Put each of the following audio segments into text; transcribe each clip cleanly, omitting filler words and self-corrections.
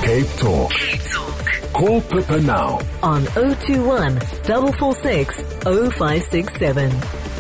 Cape Talk. Call Pippa now on 021 446 0567.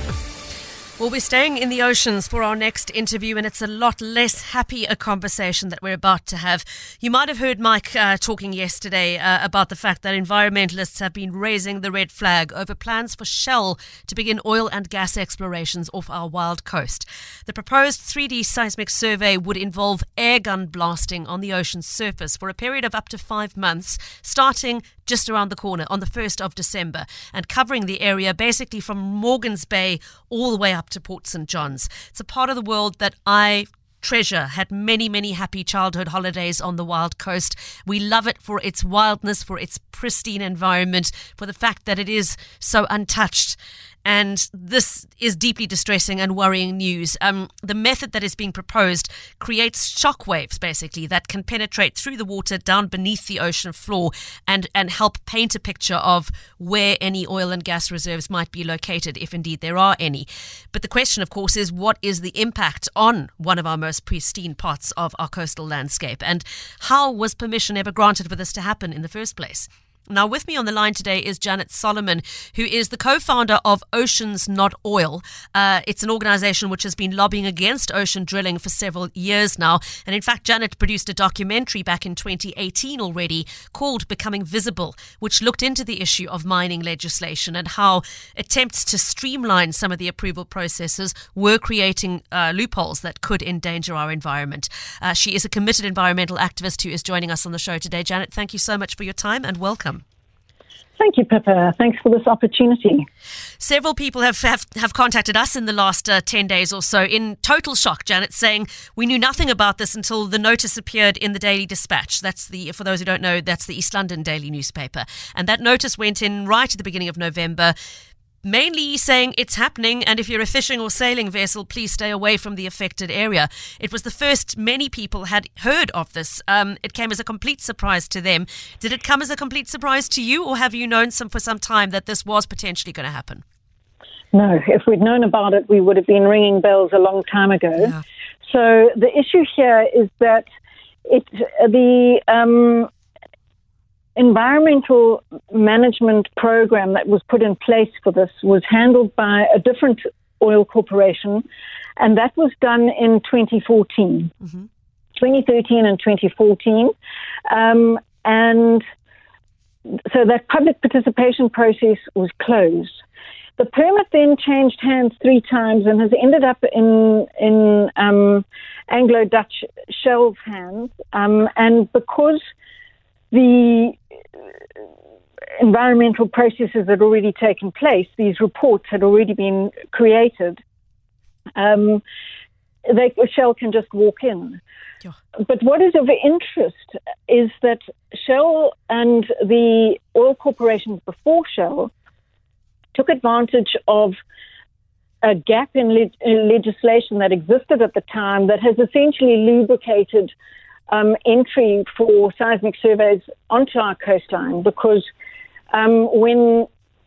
Well, we're staying in the oceans for our next interview, and it's a lot less happy a conversation that we're about to have. You might have heard Mike talking yesterday about the fact that environmentalists have been raising the red flag over plans for Shell to begin oil and gas explorations off our wild coast. The proposed 3D seismic survey would involve airgun blasting on the ocean's surface for a period of up to 5 months, starting just around the corner on the 1st of December and covering the area basically from Morgan's Bay all the way up to Port St. John's. It's a part of the world that I treasure. Had many, many happy childhood holidays on the wild coast. We love it for its wildness, for its pristine environment, for the fact that it is so untouched. And this is deeply distressing and worrying news. The method that is being proposed creates shockwaves, basically, that can penetrate through the water down beneath the ocean floor and help paint a picture of where any oil and gas reserves might be located, if indeed there are any. But the question, of course, is what is the impact on one of our most pristine parts of our coastal landscape? And how was permission ever granted for this to happen in the first place? Now, with me on the line today is Janet Solomon, who is the co-founder of Oceans Not Oil. It's an organization which has been lobbying against ocean drilling for several years now. And in fact, Janet produced a documentary back in 2018 already called Becoming Visible, which looked into the issue of mining legislation and how attempts to streamline some of the approval processes were creating loopholes that could endanger our environment. She is a committed environmental activist who is joining us on the show today. Janet, thank you so much for your time and welcome. Thank you, Pippa. Thanks for this opportunity. Several people have contacted us in the last 10 days or so in total shock, Janet, saying we knew nothing about this until the notice appeared in the Daily Dispatch. For those who don't know, that's the East London daily newspaper. And that notice went in right at the beginning of November, mainly saying it's happening, and if you're a fishing or sailing vessel, please stay away from the affected area. It was the first many people had heard of this. It came as a complete surprise to them. Did it come as a complete surprise to you, or have you known for some time that this was potentially going to happen? No, if we'd known about it, we would have been ringing bells a long time ago. Yeah. So the issue here is that the environmental management program that was put in place for this was handled by a different oil corporation, and that was done in 2014, 2013 and 2014. And so that public participation process was closed. The permit then changed hands 3 times and has ended up in Anglo-Dutch Shell's hands. And because the environmental processes had already taken place, these reports had already been created, Shell can just walk in. Yeah. But what is of interest is that Shell and the oil corporations before Shell took advantage of a gap in legislation that existed at the time that has essentially lubricated entry for seismic surveys onto our coastline, because when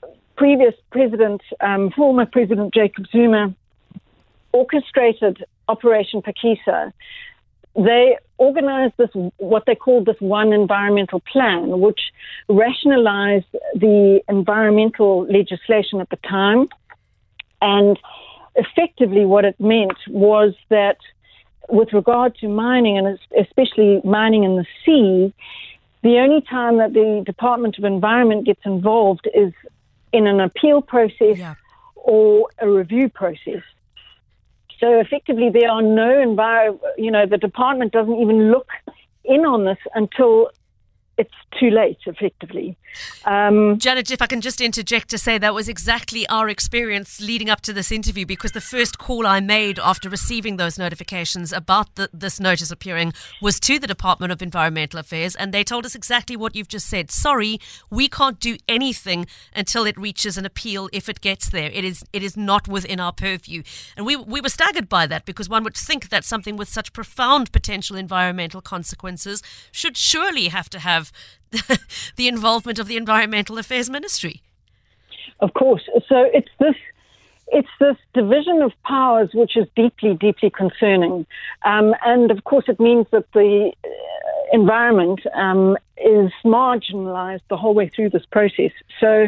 former President Jacob Zuma orchestrated Operation Phakisa, they organized what they called this one environmental plan, which rationalized the environmental legislation at the time. And effectively what it meant was that with regard to mining, and especially mining in the sea, the only time that the Department of Environment gets involved is in an appeal process or a review process. So effectively, there are the department doesn't even look in on this until it's too late, effectively. Janet, if I can just interject to say that was exactly our experience leading up to this interview, because the first call I made after receiving those notifications about this notice appearing was to the Department of Environmental Affairs, and they told us exactly what you've just said. Sorry, we can't do anything until it reaches an appeal if it gets there. It is not within our purview. And we were staggered by that, because one would think that something with such profound potential environmental consequences should surely have to have the involvement of the Environmental Affairs Ministry. Of course. So it's this division of powers which is deeply, deeply concerning. And of course it means that the environment is marginalized the whole way through this process. So,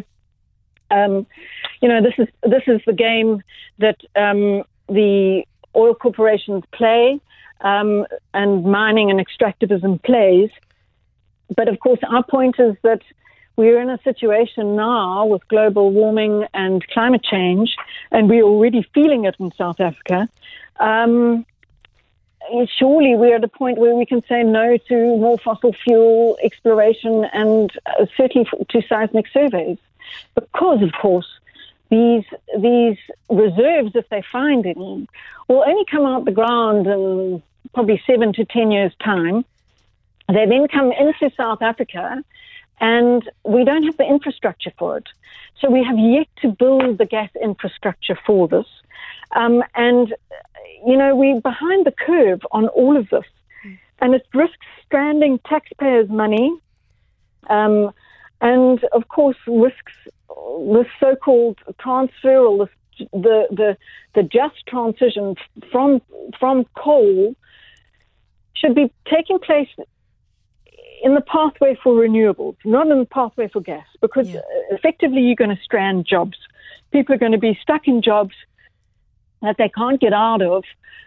this is the game that the oil corporations play, and mining and extractivism plays. But of course, our point is that we're in a situation now with global warming and climate change, and we're already feeling it in South Africa. Surely we're at a point where we can say no to more fossil fuel exploration and certainly to seismic surveys. Because, of course, these reserves, if they find any, will only come out the ground in probably 7 to 10 years' time. They then come into South Africa, and we don't have the infrastructure for it. So we have yet to build the gas infrastructure for this. We're behind the curve on all of this. And it risks stranding taxpayers' money, and, of course, risks this so-called transfer or the just transition from coal should be taking place in the pathway for renewables, not in the pathway for gas, because effectively you're going to strand jobs. People are going to be stuck in jobs that they can't get out of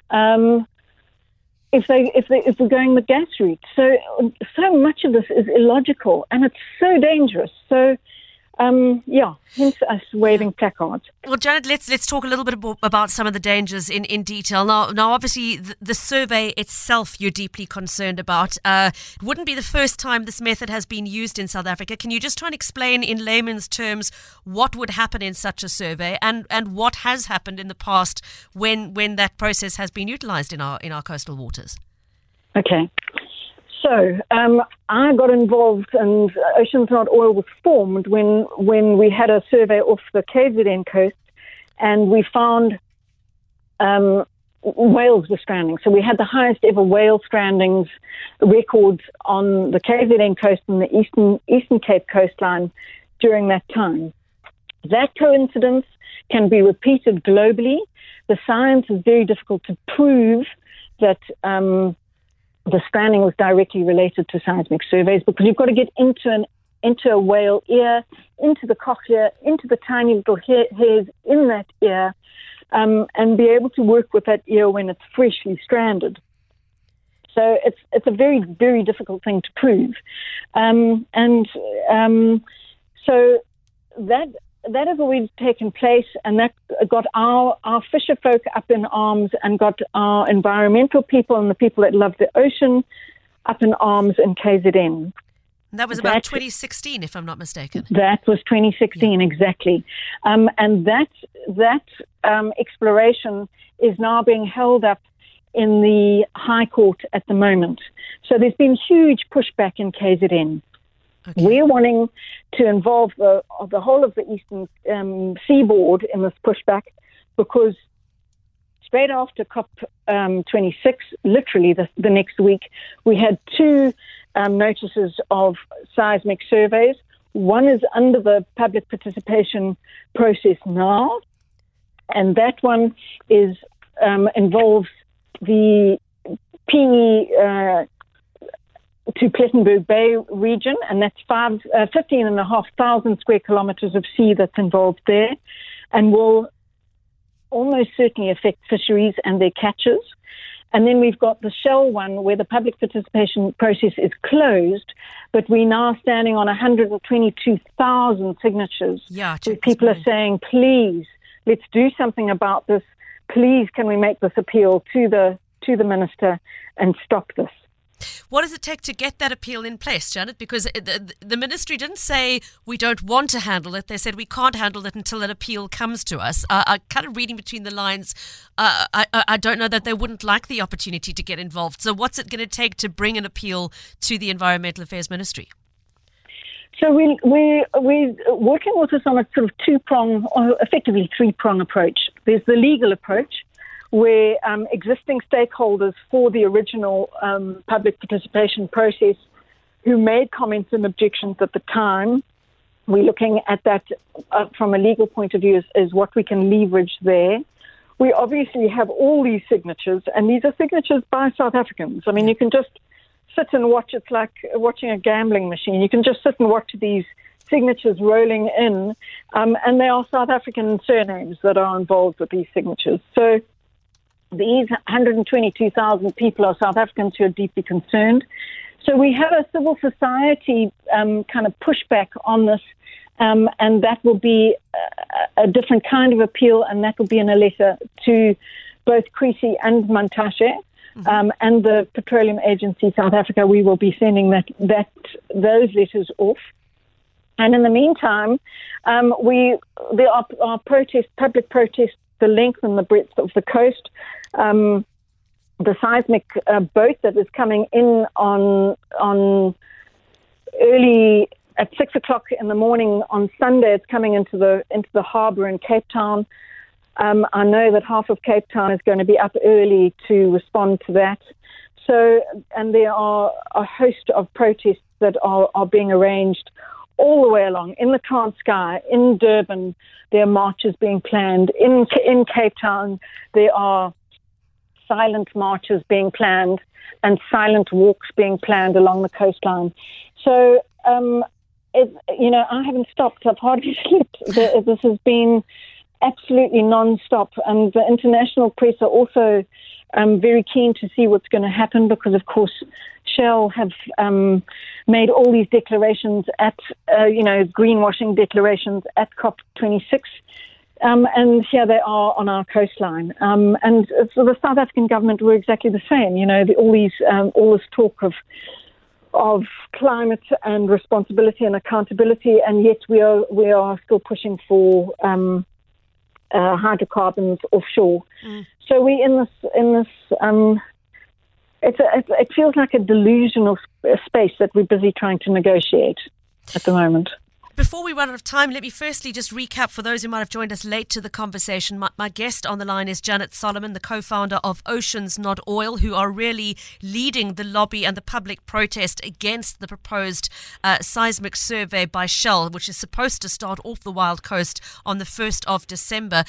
if we're going the gas route. So much of this is illogical, and it's so dangerous. So hence us waving placards. Well, Janet, let's talk a little bit about some of the dangers in detail. Now, obviously, the survey itself you're deeply concerned about. It wouldn't be the first time this method has been used in South Africa. Can you just try and explain in layman's terms what would happen in such a survey and what has happened in the past when that process has been utilised in our coastal waters? Okay. So I got involved, and Oceans Not Oil was formed when we had a survey off the KZN coast, and we found whales were stranding. So we had the highest ever whale strandings records on the KZN coast and the Eastern Cape coastline during that time. That coincidence can be repeated globally. The science is very difficult to prove that the stranding was directly related to seismic surveys, because you've got to get into a whale ear, into the cochlea, into the tiny little hairs in that ear, and be able to work with that ear when it's freshly stranded. So it's a very, very difficult thing to prove. So that has always taken place, and that got our fisher folk up in arms and got our environmental people and the people that love the ocean up in arms in KZN. That was about 2016, if I'm not mistaken. That was 2016, exactly. And that exploration is now being held up in the High Court at the moment. So there's been huge pushback in KZN. Okay. We're wanting to involve the whole of the eastern seaboard in this pushback, because straight after COP26, literally the next week, we had two notices of seismic surveys. One is under the public participation process now, and that one is involves the PE to Plettenberg Bay region, and that's 15,500 square kilometres of sea that's involved there, and will almost certainly affect fisheries and their catches. And then we've got the Shell one, where the public participation process is closed, but we're now standing on 122,000 signatures. Where people are saying, please, let's do something about this. Please, can we make this appeal to the minister and stop this? What does it take to get that appeal in place, Janet? Because the ministry didn't say we don't want to handle it. They said we can't handle it until an appeal comes to us. I kind of reading between the lines, I don't know that they wouldn't like the opportunity to get involved. So what's it going to take to bring an appeal to the Environmental Affairs Ministry? So we're working with us on a sort of two-prong, or effectively three-prong approach. There's the legal approach, where existing stakeholders for the original public participation process who made comments and objections at the time, we're looking at that from a legal point of view as what we can leverage there. We obviously have all these signatures, and these are signatures by South Africans. I mean, you can just sit and watch. It's like watching a gambling machine. You can just sit and watch these signatures rolling in, and there are South African surnames that are involved with these signatures. So these 122,000 people are South Africans who are deeply concerned. So we have a civil society kind of pushback on this, and that will be a different kind of appeal, and that will be in a letter to both Creasy and Mantashe. And the Petroleum Agency South Africa. We will be sending those letters off. And in the meantime, there are public protests, the length and the breadth of the coast. The seismic boat that is coming in on early at 6 o'clock in the morning on Sunday. It's coming into the harbour in Cape Town. I know that half of Cape Town is going to be up early to respond to that. So, and there are a host of protests that are being arranged all the way along. In the Transkei, in Durban, there are marches being planned. In Cape Town, there are silent marches being planned and silent walks being planned along the coastline. So, I haven't stopped. I've hardly slept. This has been absolutely non-stop, and the international press are also very keen to see what's going to happen, because of course Shell have made all these declarations at greenwashing declarations at COP26, and here they are on our coastline, and for the South African government were exactly the same. All this talk of climate and responsibility and accountability, and yet we are still pushing for hydrocarbons offshore. So we in this it feels like a delusional space that we're busy trying to negotiate at the moment. Before we run out of time, let me firstly just recap for those who might have joined us late to the conversation. My guest on the line is Janet Solomon, the co-founder of Oceans Not Oil, who are really leading the lobby and the public protest against the proposed seismic survey by Shell, which is supposed to start off the Wild Coast on the 1st of December.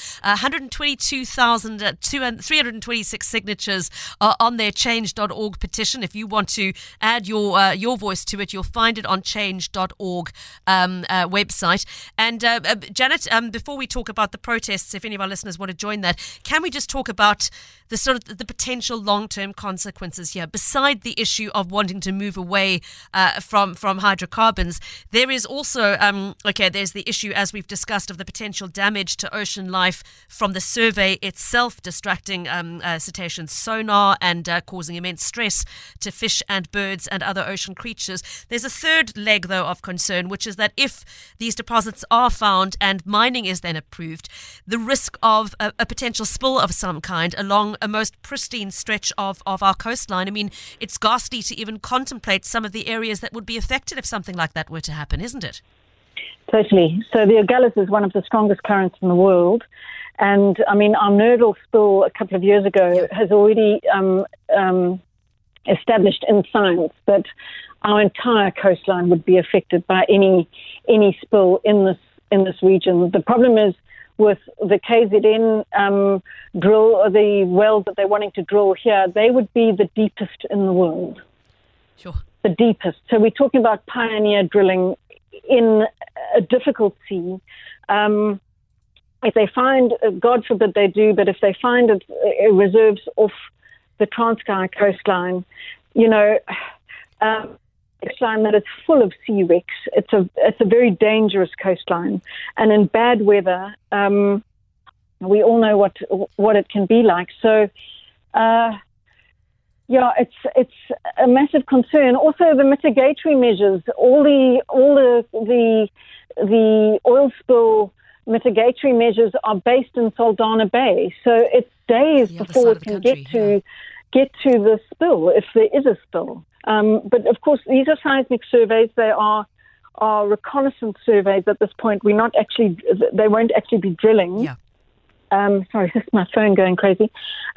122,326 signatures are on their change.org petition. If you want to add your voice to it, you'll find it on change.org website. And Janet, before we talk about the protests, if any of our listeners want to join that, can we just talk about the sort of the potential long-term consequences here? Beside the issue of wanting to move away from hydrocarbons, there is also there's the issue, as we've discussed, of the potential damage to ocean life from the survey itself, distracting cetacean sonar and causing immense stress to fish and birds and other ocean creatures. There's a third leg, though, of concern, which is that if these deposits are found and mining is then approved, the risk of a potential spill of some kind along a most pristine stretch of our coastline. I mean, it's ghastly to even contemplate some of the areas that would be affected if something like that were to happen, isn't it? Totally. So the Agulhas is one of the strongest currents in the world. And, I mean, our Nurdle spill a couple of years ago has already established in science that our entire coastline would be affected by any spill in this region. The problem is with the KZN drill, or the wells that they're wanting to drill here, they would be the deepest in the world. Sure. The deepest. So we're talking about pioneer drilling in a difficult sea. If they find, God forbid they do, but if they find reserves off the Transkei coastline, coastline that is full of sea wrecks. It's a very dangerous coastline, and in bad weather, we all know what it can be like. So, it's a massive concern. Also, the mitigatory measures, all the oil spill mitigatory measures are based in Saldanha Bay. So it's days before it can get to the spill, if there is a spill. But of course, these are seismic surveys. They are reconnaissance surveys at this point. They won't actually be drilling. Yeah. Sorry, this is my phone going crazy.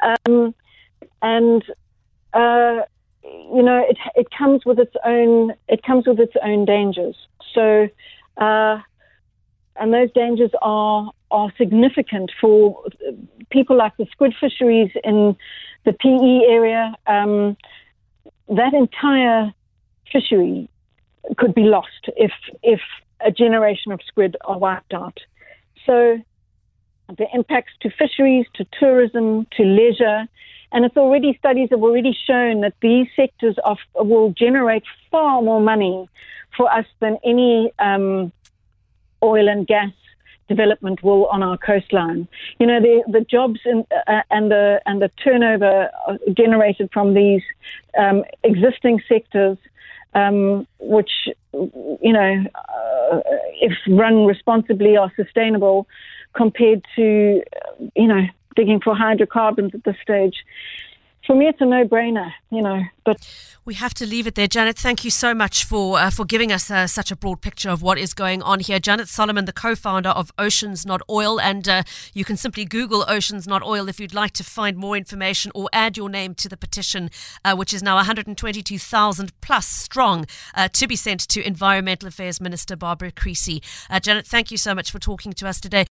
It comes with its own dangers. So, and those dangers are significant for people like the squid fisheries in the PE area. that entire fishery could be lost if a generation of squid are wiped out. So the impacts to fisheries, to tourism, to leisure, and studies have already shown that these sectors will generate far more money for us than any oil and gas development will on our coastline. You know, the jobs and the turnover generated from these existing sectors, which, you know, if run responsibly, are sustainable compared to, you know, digging for hydrocarbons at this stage. For me, it's a no-brainer, you know. But we have to leave it there. Janet, thank you so much for giving us such a broad picture of what is going on here. Janet Solomon, the co-founder of Oceans Not Oil, and you can simply Google Oceans Not Oil if you'd like to find more information or add your name to the petition, which is now 122,000 plus strong, to be sent to Environmental Affairs Minister Barbara Creecy. Janet, thank you so much for talking to us today.